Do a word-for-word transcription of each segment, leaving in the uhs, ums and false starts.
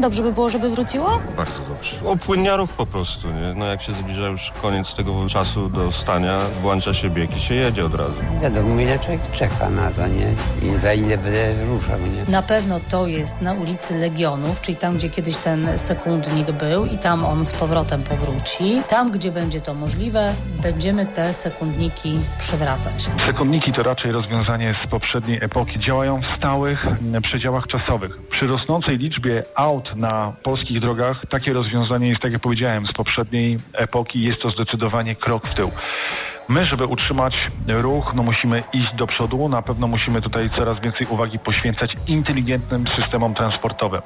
Dobrze by było, żeby wróciło? Bardzo dobrze. Opłynnia ruch po prostu, nie? No jak się zbliża już koniec tego czasu do stania, włącza się bieg i się jedzie od razu. Wiadomo, ile człowiek czeka na to, nie? I za ile będę ruszał, nie? Na pewno to jest na ulicy Legionów, czyli tam, gdzie kiedyś ten sekundnik był i tam on z powrotem powróci. Tam, gdzie będzie to możliwe, będziemy te sekundniki przywracać. Sekundniki to raczej rozwiązanie z poprzedniej epoki. Działają w stałych przedziałach czasowych. Przy rosnącej liczbie aut na polskich drogach takie rozwiązanie jest, tak jak powiedziałem, z poprzedniej epoki. Jest to zdecydowanie krok w tył. My, żeby utrzymać ruch, no musimy iść do przodu. Na pewno musimy tutaj coraz więcej uwagi poświęcać inteligentnym systemom transportowym.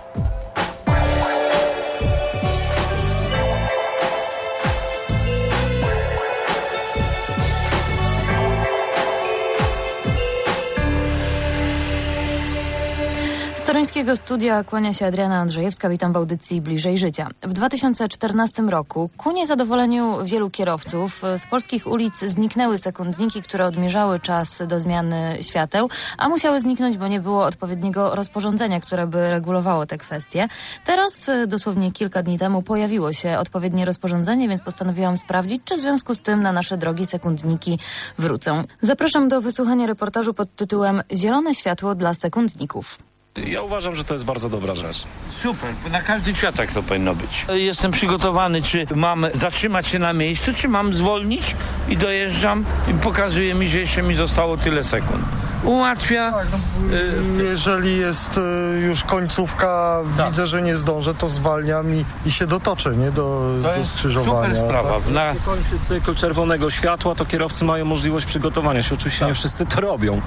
Z toruńskiego studia kłania się Adriana Andrzejewska. Witam w audycji Bliżej Życia. W dwa tysiące czternastym roku ku niezadowoleniu wielu kierowców z polskich ulic zniknęły sekundniki, które odmierzały czas do zmiany świateł, a musiały zniknąć, bo nie było odpowiedniego rozporządzenia, które by regulowało te kwestie. Teraz, dosłownie kilka dni temu, pojawiło się odpowiednie rozporządzenie, więc postanowiłam sprawdzić, czy w związku z tym na nasze drogi sekundniki wrócą. Zapraszam do wysłuchania reportażu pod tytułem Zielone światło dla sekundników. Ja uważam, że to jest bardzo dobra rzecz. Super, na każdych światach to powinno być. Jestem przygotowany, czy mam zatrzymać się na miejscu, czy mam zwolnić i dojeżdżam i pokazuje mi, że jeszcze mi zostało tyle sekund. Ułatwia. Tak, no, y- jeżeli jest y, już końcówka, tak. Widzę, że nie zdążę, to zwalniam i, i się dotoczę, nie? Do, do skrzyżowania. Super sprawa. Tak? Na... Jeśli kończy cykl czerwonego światła, to kierowcy mają możliwość przygotowania się. Oczywiście tak. Nie wszyscy to robią,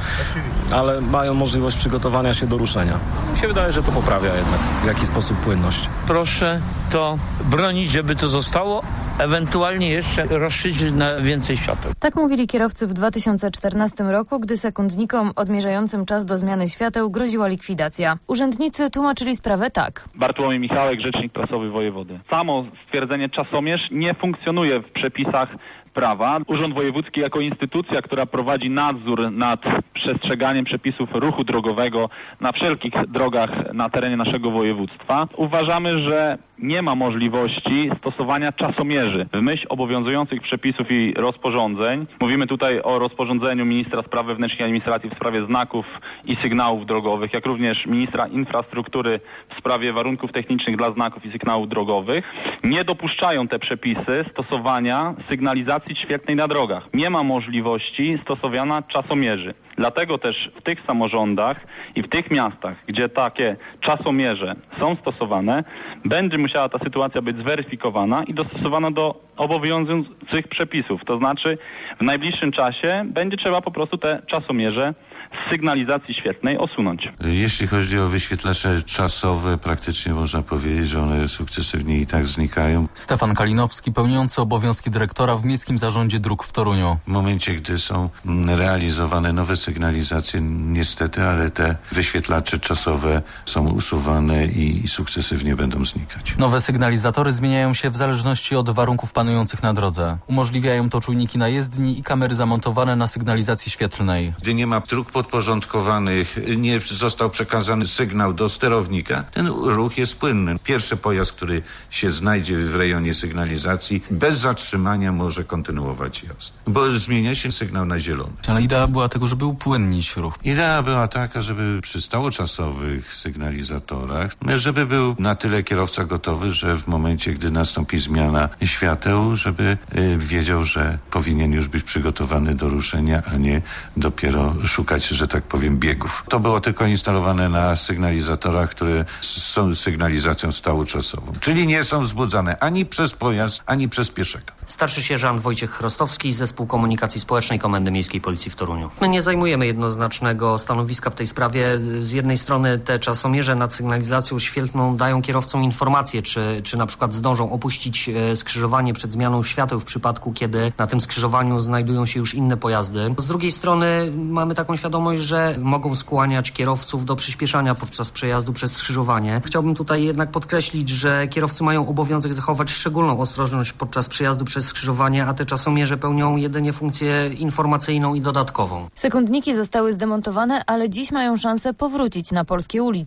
ale mają możliwość przygotowania się do ruszenia. Mi się wydaje, że to poprawia jednak w jakiś sposób płynność. Proszę to bronić, żeby to zostało, ewentualnie jeszcze rozszerzyć na więcej świateł. Tak mówili kierowcy w dwa tysiące czternastym roku, gdy sekundnikom odmierzającym czas do zmiany świateł groziła likwidacja. Urzędnicy tłumaczyli sprawę tak. Bartłomiej Michałek, rzecznik prasowy wojewody. Samo stwierdzenie czasomierz nie funkcjonuje w przepisach prawa. Urząd Wojewódzki jako instytucja, która prowadzi nadzór nad przestrzeganiem przepisów ruchu drogowego na wszelkich drogach na terenie naszego województwa, uważamy, że nie ma możliwości stosowania czasomierzy. W myśl obowiązujących przepisów i rozporządzeń, mówimy tutaj o rozporządzeniu ministra spraw wewnętrznych i administracji w sprawie znaków i sygnałów drogowych, jak również ministra infrastruktury w sprawie warunków technicznych dla znaków i sygnałów drogowych, nie dopuszczają te przepisy stosowania sygnalizacji świetlnej na drogach. Nie ma możliwości stosowania czasomierzy. Dlatego też w tych samorządach i w tych miastach, gdzie takie czasomierze są stosowane, będzie musiała ta sytuacja być zweryfikowana i dostosowana do obowiązujących przepisów. To znaczy w najbliższym czasie będzie trzeba po prostu te czasomierze z sygnalizacji świetlnej usunąć. Jeśli chodzi o wyświetlacze czasowe, praktycznie można powiedzieć, że one sukcesywnie i tak znikają. Stefan Kalinowski, pełniący obowiązki dyrektora w Miejskim Zarządzie Dróg w Toruniu. W momencie, gdy są realizowane nowe sygnalizacje, niestety, ale te wyświetlacze czasowe są usuwane i sukcesywnie będą znikać. Nowe sygnalizatory zmieniają się w zależności od warunków panujących na drodze. Umożliwiają to czujniki na jezdni i kamery zamontowane na sygnalizacji świetlnej. Gdy nie ma dróg podporządkowanych, nie został przekazany sygnał do sterownika, ten ruch jest płynny. Pierwszy pojazd, który się znajdzie w rejonie sygnalizacji, bez zatrzymania może kontynuować jazdę, bo zmienia się sygnał na zielony. Ale idea była tego, żeby upłynnić ruch. Idea była taka, żeby przy stałoczasowych sygnalizatorach, żeby był na tyle kierowca gotowy, że w momencie, gdy nastąpi zmiana świateł, żeby y, wiedział, że powinien już być przygotowany do ruszenia, a nie dopiero szukać, że tak powiem, biegów. To było tylko instalowane na sygnalizatorach, które są sygnalizacją stałoczasową, czyli nie są wzbudzane ani przez pojazd, ani przez pieszego. Starszy sierżant Wojciech Chrostowski, Zespół Komunikacji Społecznej Komendy Miejskiej Policji w Toruniu. My nie zajmujemy jednoznacznego stanowiska w tej sprawie. Z jednej strony te czasomierze nad sygnalizacją świetlną dają kierowcom informację, czy, czy na przykład zdążą opuścić skrzyżowanie przed zmianą świateł w przypadku, kiedy na tym skrzyżowaniu znajdują się już inne pojazdy. Z drugiej strony mamy taką świadomość, że mogą skłaniać kierowców do przyspieszania podczas przejazdu przez skrzyżowanie. Chciałbym tutaj jednak podkreślić, że kierowcy mają obowiązek zachować szczególną ostrożność podczas przejazdu przez skrzyżowanie, a te czasomierze pełnią jedynie funkcję informacyjną i dodatkową. Sekundniki zostały zdemontowane, ale dziś mają szansę powrócić na polskie ulice.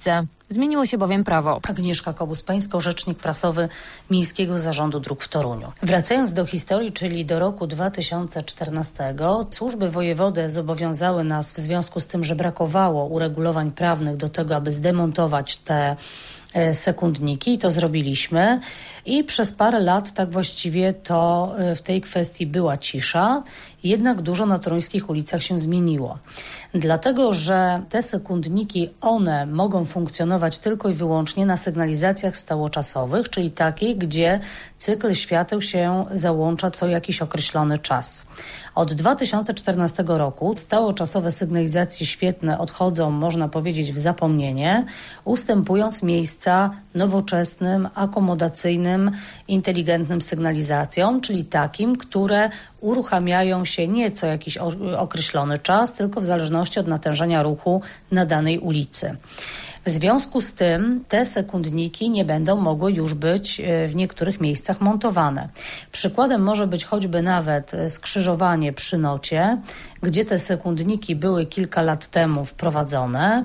Zmieniło się bowiem prawo. Agnieszka Kobus-Pańsko, rzecznik prasowy Miejskiego Zarządu Dróg w Toruniu. Wracając do historii, czyli do roku dwa tysiące czternastego, służby wojewody zobowiązały nas w związku z tym, że brakowało uregulowań prawnych do tego, aby zdemontować te sekundniki. To zrobiliśmy i przez parę lat tak właściwie to w tej kwestii była cisza, jednak dużo na toruńskich ulicach się zmieniło. Dlatego, że te sekundniki, one mogą funkcjonować tylko i wyłącznie na sygnalizacjach stałoczasowych, czyli takich, gdzie cykl świateł się załącza co jakiś określony czas. Od dwa tysiące czternastego roku stałoczasowe sygnalizacje świetlne odchodzą, można powiedzieć, w zapomnienie, ustępując miejsca nowoczesnym, akomodacyjnym, inteligentnym sygnalizacjom, czyli takim, które uruchamiają się nie co jakiś określony czas, tylko w zależności od natężenia ruchu na danej ulicy. W związku z tym te sekundniki nie będą mogły już być w niektórych miejscach montowane. Przykładem może być choćby nawet skrzyżowanie przy Nocie, gdzie te sekundniki były kilka lat temu wprowadzone.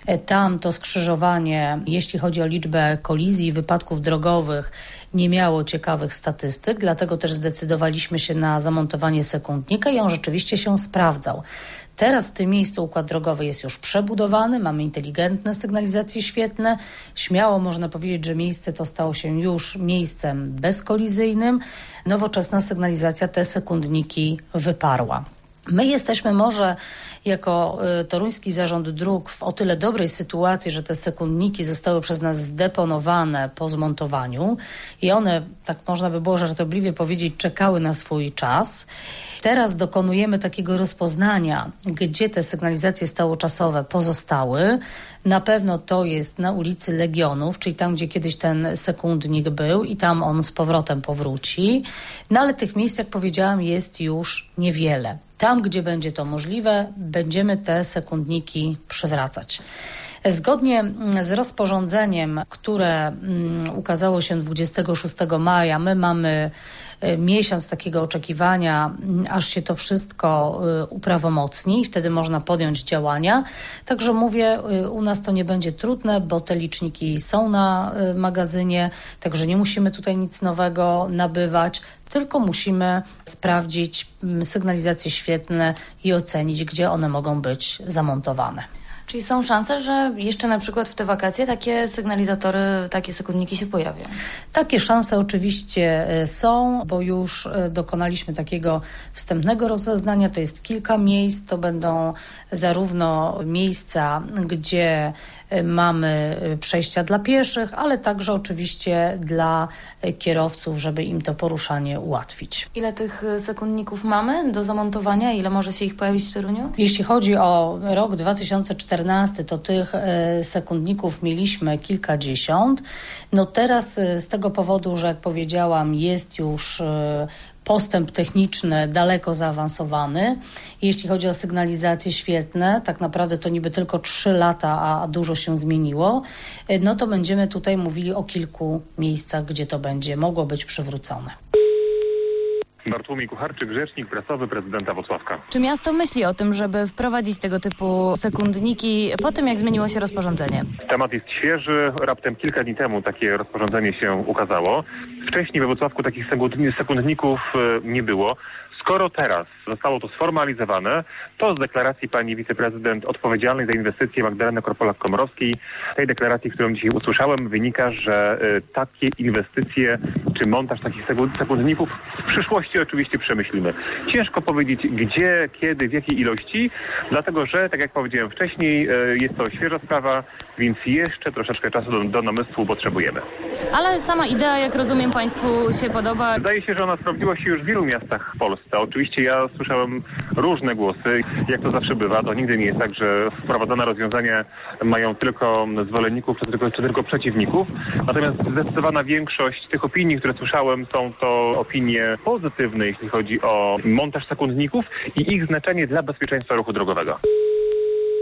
Tam to skrzyżowanie, jeśli chodzi o liczbę kolizji i wypadków drogowych, nie miało ciekawych statystyk, dlatego też zdecydowaliśmy się na zamontowanie sekundnika i on rzeczywiście się sprawdzał. Teraz w tym miejscu układ drogowy jest już przebudowany, mamy inteligentne sygnalizacje świetlne. Śmiało można powiedzieć, że miejsce to stało się już miejscem bezkolizyjnym. Nowoczesna sygnalizacja te sekundniki wyparła. My jesteśmy może jako Toruński Zarząd Dróg w o tyle dobrej sytuacji, że te sekundniki zostały przez nas zdeponowane po zmontowaniu i one, tak można by było żartobliwie powiedzieć, czekały na swój czas. Teraz dokonujemy takiego rozpoznania, gdzie te sygnalizacje stałoczasowe pozostały. Na pewno to jest na ulicy Legionów, czyli tam, gdzie kiedyś ten sekundnik był i tam on z powrotem powróci. No ale tych miejsc, jak powiedziałam, jest już niewiele. Tam, gdzie będzie to możliwe, będziemy te sekundniki przywracać. Zgodnie z rozporządzeniem, które ukazało się dwudziestego szóstego maja, my mamy miesiąc takiego oczekiwania, aż się to wszystko uprawomocni i wtedy można podjąć działania. Także mówię, u nas to nie będzie trudne, bo te liczniki są na magazynie, także nie musimy tutaj nic nowego nabywać, tylko musimy sprawdzić sygnalizacje świetlne i ocenić, gdzie one mogą być zamontowane. Czyli są szanse, że jeszcze na przykład w te wakacje takie sygnalizatory, takie sekundniki się pojawią? Takie szanse oczywiście są, bo już dokonaliśmy takiego wstępnego rozeznania. To jest kilka miejsc. To będą zarówno miejsca, gdzie mamy przejścia dla pieszych, ale także oczywiście dla kierowców, żeby im to poruszanie ułatwić. Ile tych sekundników mamy do zamontowania? Ile może się ich pojawić w Toruniu? Jeśli chodzi o rok dwa tysiące czternasty, to tych sekundników mieliśmy kilkadziesiąt. No teraz z tego powodu, że jak powiedziałam, jest już postęp techniczny daleko zaawansowany. Jeśli chodzi o sygnalizacje świetlne, tak naprawdę to niby tylko trzy lata, a dużo się zmieniło, no to będziemy tutaj mówili o kilku miejscach, gdzie to będzie mogło być przywrócone. Bartłomiej Kucharczyk, rzecznik prasowy prezydenta Włocławka. Czy miasto myśli o tym, żeby wprowadzić tego typu sekundniki po tym, jak zmieniło się rozporządzenie? Temat jest świeży. Raptem kilka dni temu takie rozporządzenie się ukazało. Wcześniej we Włocławku takich sekundników nie było. Skoro teraz zostało to sformalizowane, to z deklaracji pani wiceprezydent odpowiedzialnej za inwestycje Magdaleny Korpolak-Komorowskiej, tej deklaracji, którą dzisiaj usłyszałem, wynika, że y, takie inwestycje czy montaż takich sekundników w przyszłości oczywiście przemyślimy. Ciężko powiedzieć gdzie, kiedy, w jakiej ilości, dlatego że, tak jak powiedziałem wcześniej, y, jest to świeża sprawa, więc jeszcze troszeczkę czasu do, do namysłu potrzebujemy. Ale sama idea, jak rozumiem, państwu się podoba? Wydaje się, że ona sprawdziła się już w wielu miastach w Polsce. Oczywiście ja słyszałem różne głosy. Jak to zawsze bywa, to nigdy nie jest tak, że wprowadzone rozwiązania mają tylko zwolenników czy tylko, czy tylko przeciwników. Natomiast zdecydowana większość tych opinii, które słyszałem, są to opinie pozytywne, jeśli chodzi o montaż sekundników i ich znaczenie dla bezpieczeństwa ruchu drogowego.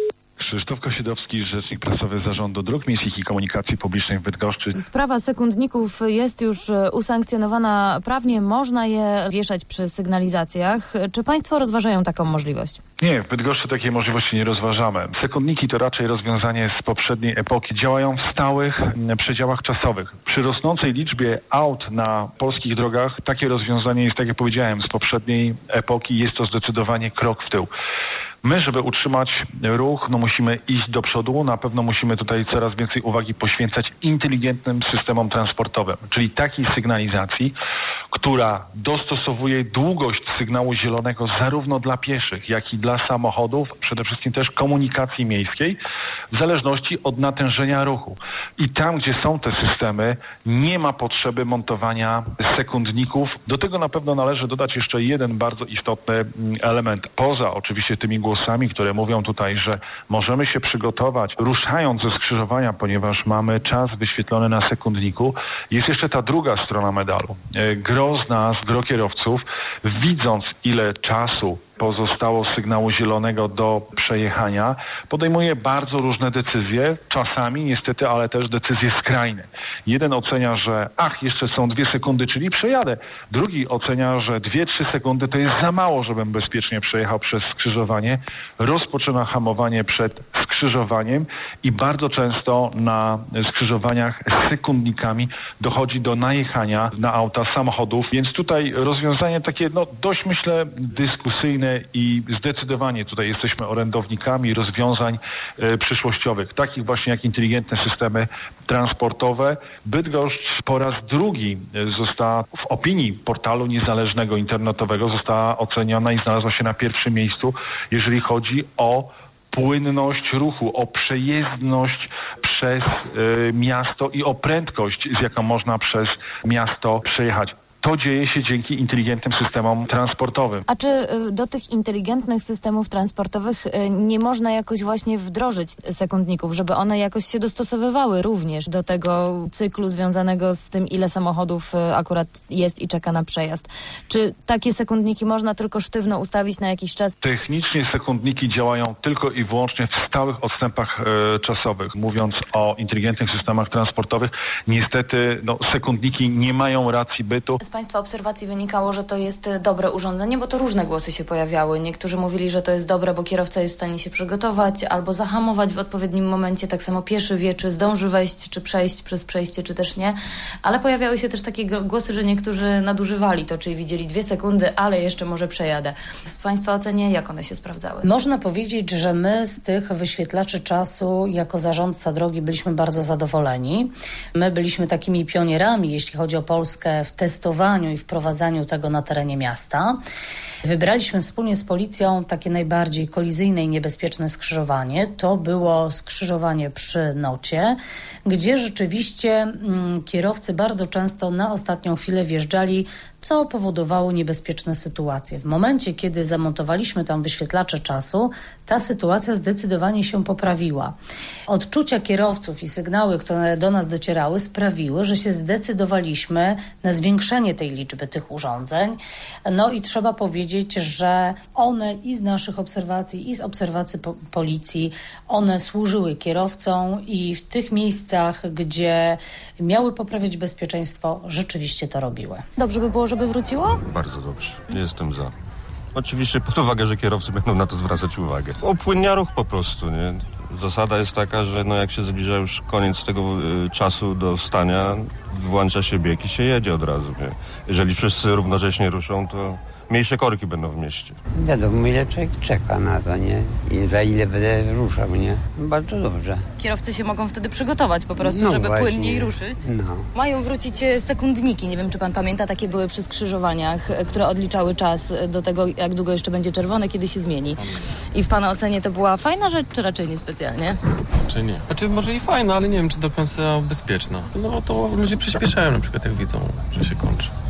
Krzysztof Kosiedowski, rzecznik prasowy Zarządu Dróg Miejskich i Komunikacji Publicznej w Bydgoszczy. Sprawa sekundników jest już usankcjonowana prawnie, można je wieszać przy sygnalizacjach. Czy państwo rozważają taką możliwość? Nie, w Bydgoszczy takiej możliwości nie rozważamy. Sekundniki to raczej rozwiązanie z poprzedniej epoki. Działają w stałych przedziałach czasowych. Przy rosnącej liczbie aut na polskich drogach takie rozwiązanie jest, tak jak powiedziałem, z poprzedniej epoki. Jest to zdecydowanie krok w tył. My, żeby utrzymać ruch, no musimy iść do przodu. Na pewno musimy tutaj coraz więcej uwagi poświęcać inteligentnym systemom transportowym, czyli takiej sygnalizacji, która dostosowuje długość sygnału zielonego zarówno dla pieszych, jak i dla samochodów, przede wszystkim też komunikacji miejskiej, w zależności od natężenia ruchu. I tam, gdzie są te systemy, nie ma potrzeby montowania sekundników. Do tego na pewno należy dodać jeszcze jeden bardzo istotny element. Poza oczywiście tymi głosami, które mówią tutaj, że możemy się przygotować ruszając ze skrzyżowania, ponieważ mamy czas wyświetlony na sekundniku, jest jeszcze ta druga strona medalu. Gro z nas, gro kierowców, widząc ile czasu pozostało sygnału zielonego do przejechania, podejmuje bardzo różne decyzje, czasami niestety, ale też decyzje skrajne. Jeden ocenia, że ach, jeszcze są dwie sekundy, czyli przejadę. Drugi ocenia, że dwie, trzy sekundy to jest za mało, żebym bezpiecznie przejechał przez skrzyżowanie. Rozpoczyna hamowanie przed skrzyżowaniem i bardzo często na skrzyżowaniach z sekundnikami dochodzi do najechania na auta, samochodów, więc tutaj rozwiązanie takie, no dość myślę dyskusyjne i zdecydowanie tutaj jesteśmy orędownikami rozwiązań e, przyszłościowych, takich właśnie jak inteligentne systemy transportowe. Bydgoszcz po raz drugi została w opinii portalu niezależnego internetowego została oceniona i znalazła się na pierwszym miejscu, jeżeli chodzi o płynność ruchu, o przejezdność przez y, miasto i o prędkość, z jaką można przez miasto przejechać. To dzieje się dzięki inteligentnym systemom transportowym. A czy do tych inteligentnych systemów transportowych nie można jakoś właśnie wdrożyć sekundników, żeby one jakoś się dostosowywały również do tego cyklu związanego z tym, ile samochodów akurat jest i czeka na przejazd? Czy takie sekundniki można tylko sztywno ustawić na jakiś czas? Technicznie sekundniki działają tylko i wyłącznie w stałych odstępach e, czasowych. Mówiąc o inteligentnych systemach transportowych, niestety no, sekundniki nie mają racji bytu. Z Państwa obserwacji wynikało, że to jest dobre urządzenie, bo to różne głosy się pojawiały. Niektórzy mówili, że to jest dobre, bo kierowca jest w stanie się przygotować albo zahamować w odpowiednim momencie. Tak samo pieszy wie, czy zdąży wejść, czy przejść przez przejście, czy też nie. Ale pojawiały się też takie głosy, że niektórzy nadużywali to, czyli widzieli dwie sekundy, ale jeszcze może przejadę. W Państwa ocenie jak one się sprawdzały? Można powiedzieć, że my z tych wyświetlaczy czasu jako zarządca drogi byliśmy bardzo zadowoleni. My byliśmy takimi pionierami, jeśli chodzi o Polskę, w testowaniu i wprowadzaniu tego na terenie miasta. Wybraliśmy wspólnie z policją takie najbardziej kolizyjne i niebezpieczne skrzyżowanie. To było skrzyżowanie przy Nocie, gdzie rzeczywiście mm, kierowcy bardzo często na ostatnią chwilę wjeżdżali, co powodowało niebezpieczne sytuacje. W momencie, kiedy zamontowaliśmy tam wyświetlacze czasu, ta sytuacja zdecydowanie się poprawiła. Odczucia kierowców i sygnały, które do nas docierały, sprawiły, że się zdecydowaliśmy na zwiększenie tej liczby tych urządzeń. No i trzeba powiedzieć, że one i z naszych obserwacji, i z obserwacji po- policji, one służyły kierowcom i w tych miejscach, gdzie miały poprawiać bezpieczeństwo, rzeczywiście to robiły. Dobrze by było, żeby wróciło? Bardzo dobrze. Jestem za. Oczywiście pod uwagę, że kierowcy będą na to zwracać uwagę. Upłynnia ruch po prostu, nie? Zasada jest taka, że no jak się zbliża już koniec tego y, czasu do stania, włącza się bieg i się jedzie od razu, nie? Jeżeli wszyscy równocześnie ruszą, to mniejsze korki będą w mieście. Wiadomo, ile człowiek czeka na to, nie? I za ile będę ruszał, nie? Bardzo dobrze. Kierowcy się mogą wtedy przygotować po prostu, No żeby właśnie. płynniej ruszyć. No. Mają wrócić sekundniki. Nie wiem, czy pan pamięta, takie były przy skrzyżowaniach, które odliczały czas do tego, jak długo jeszcze będzie czerwone, kiedy się zmieni. I w pana ocenie to była fajna rzecz, czy raczej niespecjalnie? Czy nie? Znaczy może i fajna, ale nie wiem, czy do końca bezpieczna. No to ludzie przyspieszają na przykład, jak widzą, że się kończy.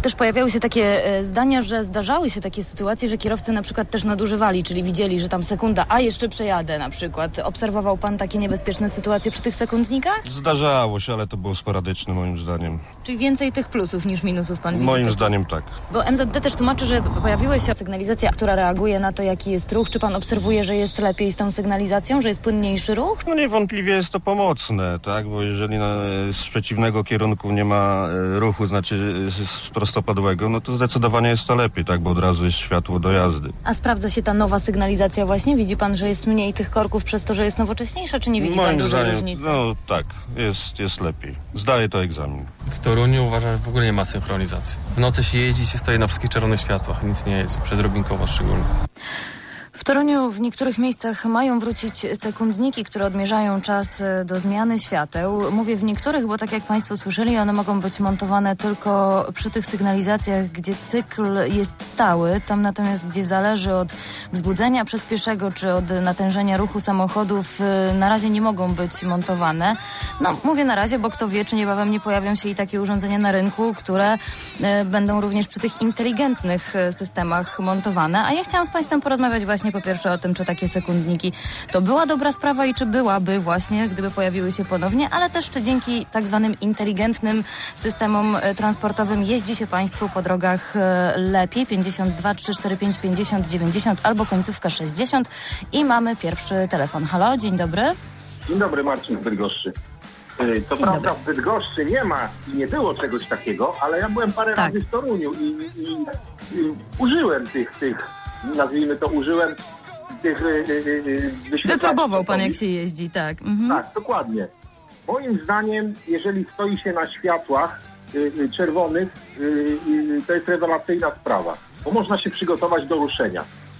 też pojawiały się takie e, zdania, że zdarzały się takie sytuacje, że kierowcy na przykład też nadużywali, czyli widzieli, że tam sekunda, a jeszcze przejadę na przykład. Obserwował pan takie niebezpieczne sytuacje przy tych sekundnikach? Zdarzało się, ale to było sporadyczne moim zdaniem. Czyli więcej tych plusów niż minusów pan widzi? Moim zdaniem tak. Bo M Z D też tłumaczy, że pojawiła się sygnalizacja, która reaguje na to, jaki jest ruch. Czy pan obserwuje, że jest lepiej z tą sygnalizacją, że jest płynniejszy ruch? No niewątpliwie jest to pomocne, tak? Bo jeżeli na, z przeciwnego kierunku nie ma e, ruchu, znaczy z, z prostopadłego, no to zdecydowanie jest to lepiej, tak? Bo od razu jest światło do jazdy. A sprawdza się ta nowa sygnalizacja właśnie? Widzi pan, że jest mniej tych korków przez to, że jest nowocześniejsza, czy nie widzi Moim pan dużej zdaniem, różnicy? No tak, jest, jest lepiej. Zdaję to egzamin. W Toruniu uważam, że w ogóle nie ma synchronizacji. W nocy się jeździ, się stoi na wszystkich czerwonych światłach, nic nie jedzie, przez Robinkowo szczególnie. W Toruniu w niektórych miejscach mają wrócić sekundniki, które odmierzają czas do zmiany świateł. Mówię w niektórych, bo tak jak państwo słyszeli, one mogą być montowane tylko przy tych sygnalizacjach, gdzie cykl jest stały. Tam natomiast, gdzie zależy od wzbudzenia przez pieszego czy od natężenia ruchu samochodów, na razie nie mogą być montowane. No, mówię na razie, bo kto wie, czy niebawem nie pojawią się i takie urządzenia na rynku, które e, będą również przy tych inteligentnych systemach montowane. A ja chciałam z państwem porozmawiać właśnie po pierwsze o tym, czy takie sekundniki to była dobra sprawa i czy byłaby właśnie, gdyby pojawiły się ponownie, ale też czy dzięki tak zwanym inteligentnym systemom transportowym jeździ się państwu po drogach lepiej. pięćdziesiąt dwa trzysta czterdzieści pięć pięćdziesiąt dziewięćdziesiąt albo końcówka sześćdziesiąt i mamy pierwszy telefon. Halo, dzień dobry. Dzień dobry, Marcin z Bydgoszczy. To Dzień prawda, dobry. w Bydgoszczy nie ma i nie było czegoś takiego, ale ja byłem parę Tak. razy w Toruniu i, i, i użyłem tych, tych, nazwijmy to, użyłem tych y, y, y, wyświetlaczy. Wypróbował pan, jak się jeździ, tak. Mhm. Tak, dokładnie. Moim zdaniem, jeżeli stoi się na światłach y, y, czerwonych, y, y, to jest rewelacyjna sprawa, bo można się przygotować do ruszenia.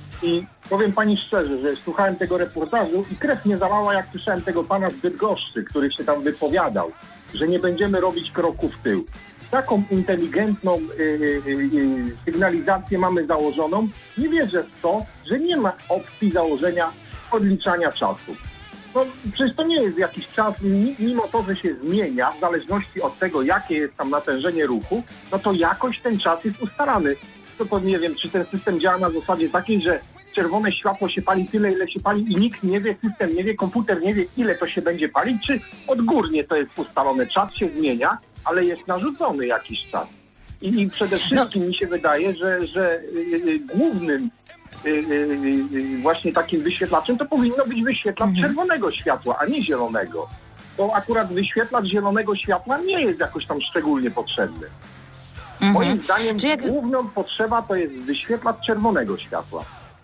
I powiem pani szczerze, że słuchałem tego reportażu i krew mnie zalała, jak słyszałem tego pana z Bydgoszczy, który się tam wypowiadał, że nie będziemy robić kroku w tył. Taką inteligentną y, y, y, sygnalizację mamy założoną. Nie wierzę w to, że nie ma opcji założenia odliczania czasu. No, przecież to nie jest jakiś czas, mimo to, że się zmienia w zależności od tego, jakie jest tam natężenie ruchu, no to jakoś ten czas jest ustalany. To, to nie wiem, czy ten system działa na zasadzie takiej, że czerwone światło się pali tyle, ile się pali i nikt nie wie, system nie wie, komputer nie wie, ile to się będzie palić, czy odgórnie to jest ustalone. Czas się zmienia, ale jest narzucony jakiś czas. I, i przede wszystkim no. mi się wydaje, że, że y, y, głównym y, y, y, właśnie takim wyświetlaczem to powinno być wyświetlacz mhm. czerwonego światła, a nie zielonego. Bo akurat wyświetlacz zielonego światła nie jest jakoś tam szczególnie potrzebny. Mhm. Moim zdaniem jak... główną potrzeba to jest wyświetlacz czerwonego światła.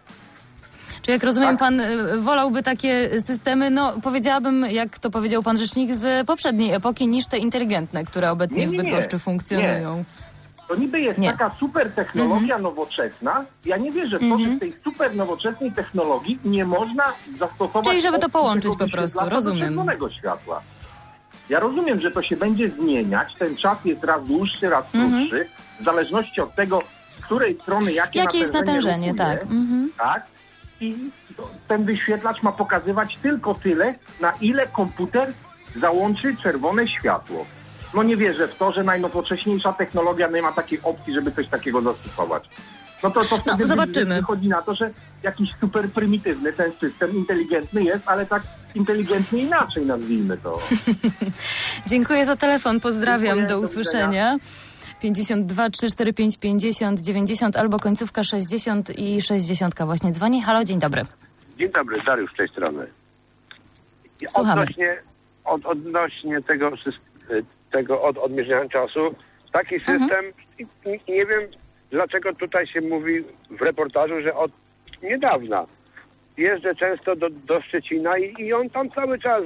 Czy jak rozumiem, tak? pan wolałby takie systemy, no powiedziałabym, jak to powiedział pan rzecznik, z poprzedniej epoki, niż te inteligentne, które obecnie nie, nie, w Bydgoszczy funkcjonują? Nie. To niby jest nie. taka super technologia mhm. nowoczesna. Ja nie wierzę w to, mhm. że w tej super nowoczesnej technologii nie można zastosować... Czyli żeby to połączyć po prostu, rozumiem. ...czerwonego światła. Ja rozumiem, że to się będzie zmieniać. Ten czas jest raz dłuższy, raz krótszy. Mhm. W zależności od tego, z której strony jakie, jakie jest natężenie. Tak. Jest, mhm. tak. I ten wyświetlacz ma pokazywać tylko tyle, na ile komputer załączy czerwone światło. No nie wierzę w to, że najnowocześniejsza technologia nie ma takiej opcji, żeby coś takiego zastosować. No to, to wtedy no, zobaczymy. Wychodzi na to, że jakiś super prymitywny ten system, inteligentny jest, ale tak inteligentnie inaczej nazwijmy to. Dziękuję za telefon, pozdrawiam, Dziękuję, do usłyszenia. pięćdziesiąt dwa trzysta czterdzieści pięć pięćdziesiąt dziewięćdziesiąt albo końcówka sześćdziesiąt i sześćdziesiąt właśnie dzwoni. Halo, dzień dobry. Dzień dobry, Dariusz z tej strony. Słuchamy. Odnośnie, od, odnośnie tego, tego od, odmierzania czasu, taki system, mhm. i, i nie wiem dlaczego tutaj się mówi w reportażu, że od niedawna jeżdżę często do, do Szczecina i, i on tam cały czas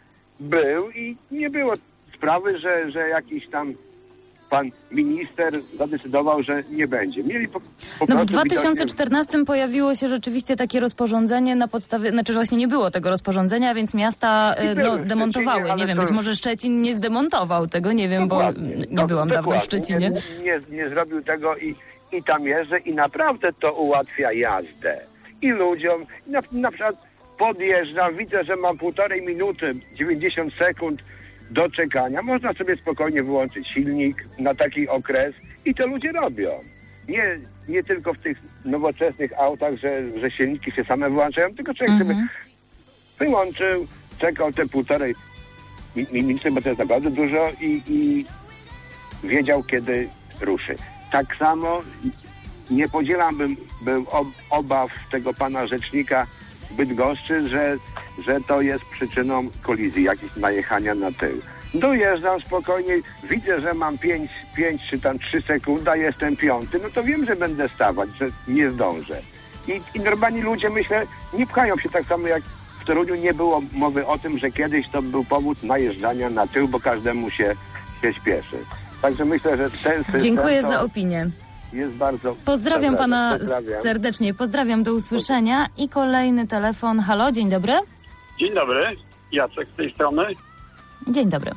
był i nie było sprawy, że, że jakiś tam pan minister zadecydował, że nie będzie. Mieli po, po no w dwa tysiące czternastym widocznie... pojawiło się rzeczywiście takie rozporządzenie na podstawie, znaczy właśnie nie było tego rozporządzenia, więc miasta no, demontowały. Nie wiem, to... być może Szczecin nie zdemontował tego, nie wiem, dokładnie. bo nie no, byłam dawno w Szczecinie. Nie, nie, nie zrobił tego i, i tam jeżdżę i naprawdę to ułatwia jazdę. I ludziom, na, na przykład podjeżdżam, widzę, że mam półtorej minuty, dziewięćdziesiąt sekund do czekania. Można sobie spokojnie wyłączyć silnik na taki okres i to ludzie robią. Nie, nie tylko w tych nowoczesnych autach, że, że silniki się same wyłączają, tylko człowiek Mhm. sobie wyłączył, czekał te półtorej mi- minuty, bo to jest naprawdę dużo i, i wiedział, kiedy ruszy. Tak samo nie podzielam bym, bym ob, obaw tego pana rzecznika Bydgoszczy, że, że to jest przyczyną kolizji, jakiegoś najechania na tył. Dojeżdżam spokojnie, widzę, że mam pięć, pięć czy tam trzy sekundy, a jestem piąty, no to wiem, że będę stawać, że nie zdążę. I, i normalni ludzie, myślę, nie pchają się tak samo jak w Toruniu. Nie było mowy o tym, że kiedyś to był powód najeżdżania na tył, bo każdemu się, się śpieszy. Także myślę, że ten system Dziękuję to za opinię. jest bardzo... Pozdrawiam pana Pozdrawiam. serdecznie. Pozdrawiam, do usłyszenia. I kolejny telefon. Halo, dzień dobry. Dzień dobry, Jacek z tej strony. Dzień dobry.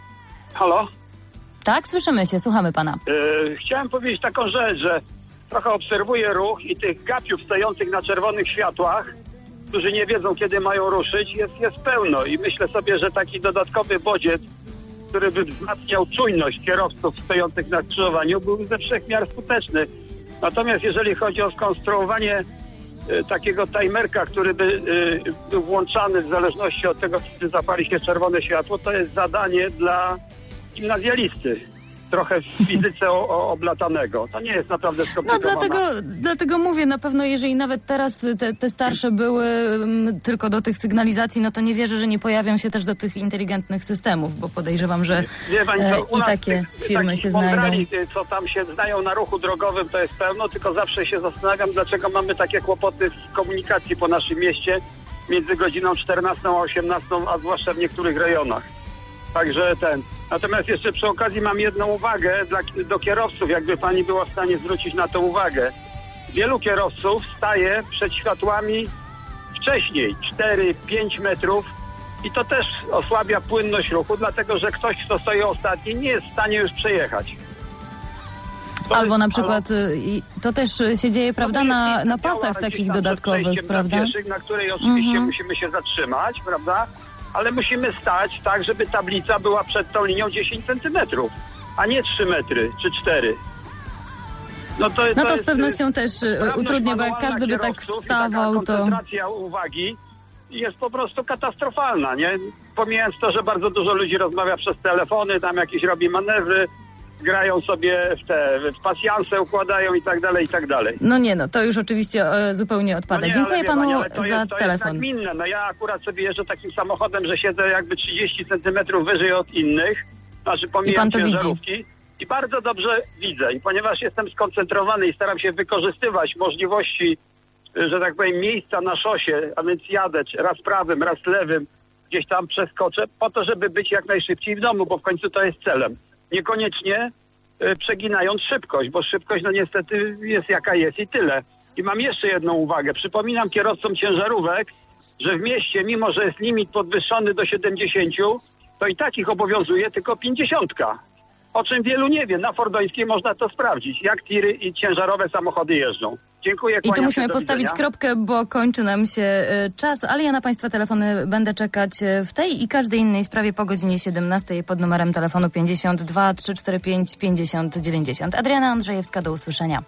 Halo? Tak, słyszymy się, słuchamy pana. Yy, chciałem powiedzieć taką rzecz, że trochę obserwuję ruch i tych gapiów stojących na czerwonych światłach, którzy nie wiedzą, kiedy mają ruszyć, jest, jest pełno i myślę sobie, że taki dodatkowy bodziec, który by wzmacniał czujność kierowców stojących na skrzyżowaniu, był ze wszech miar skuteczny. Natomiast jeżeli chodzi o skonstruowanie y, takiego timerka, który by y, był włączany w zależności od tego, czy zapali się czerwone światło, to jest zadanie dla gimnazjalisty. Trochę w fizyce o, o, oblatanego. To nie jest naprawdę No skomplikowane. dlatego, dlatego mówię, na pewno jeżeli nawet teraz te, te starsze były mm, tylko do tych sygnalizacji, no to nie wierzę, że nie pojawią się też do tych inteligentnych systemów, bo podejrzewam, że Wie pani, e, to u i nas takie tych, firmy takich się znajdą. mądrali, co tam się znają na ruchu drogowym, to jest pełno, tylko zawsze się zastanawiam, dlaczego mamy takie kłopoty z komunikacji po naszym mieście między godziną czternastą a osiemnastą, a zwłaszcza w niektórych rejonach. Także ten. Natomiast jeszcze przy okazji mam jedną uwagę dla, do kierowców, jakby pani była w stanie zwrócić na to uwagę. Wielu kierowców staje przed światłami wcześniej, cztery pięć metrów i to też osłabia płynność ruchu, dlatego że ktoś, kto stoi ostatni, nie jest w stanie już przejechać. To Albo jest- na przykład, y, i to też się dzieje, prawda, na, na pasach takich dodatkowych, prawda? Pieszych, na której oczywiście Mhm. musimy się zatrzymać, prawda? Ale musimy stać tak, żeby tablica była przed tą linią dziesięć centymetrów, a nie trzy metry czy cztery. No to, No to to jest, z pewnością też y, sprawność utrudnia, bo jak manualna każdy by tak kierowców i taka stawał, to... koncentracja uwagi jest po prostu katastrofalna, nie? Pomijając to, że bardzo dużo ludzi rozmawia przez telefony, tam jakieś robi manewry, grają sobie w te, w pasjanse układają i tak dalej, i tak dalej. No nie, no to już oczywiście e, zupełnie odpada. No nie, Dziękuję ale wie panu pani, ale to za jest, to telefon. jest nagminne. No ja akurat sobie jeżdżę takim samochodem, że siedzę jakby trzydzieści centymetrów wyżej od innych, znaczy I pomijam pan to widzi. ciężarówki i bardzo dobrze widzę. I ponieważ jestem skoncentrowany i staram się wykorzystywać możliwości, że tak powiem, miejsca na szosie, a więc jadę raz prawym, raz lewym, gdzieś tam przeskoczę, po to, żeby być jak najszybciej w domu, bo w końcu to jest celem. Niekoniecznie y, przeginając szybkość, bo szybkość no niestety jest jaka jest i tyle. I mam jeszcze jedną uwagę. Przypominam kierowcom ciężarówek, że w mieście, mimo że jest limit podwyższony do siedemdziesięciu, to i tak ich obowiązuje tylko pięćdziesiątka. O czym wielu nie wie. Na Fordońskiej można to sprawdzić, jak tiry i ciężarowe samochody jeżdżą. Dziękuję. I tu kłaniam musimy się, do postawić widzenia. kropkę, bo kończy nam się y, czas, ale ja na państwa telefony będę czekać y, w tej i każdej innej sprawie po godzinie siedemnastej pod numerem telefonu pięćdziesiąt dwa trzysta czterdzieści pięć pięćdziesiąt dziewięćdziesiąt. Adriana Andrzejewska, do usłyszenia.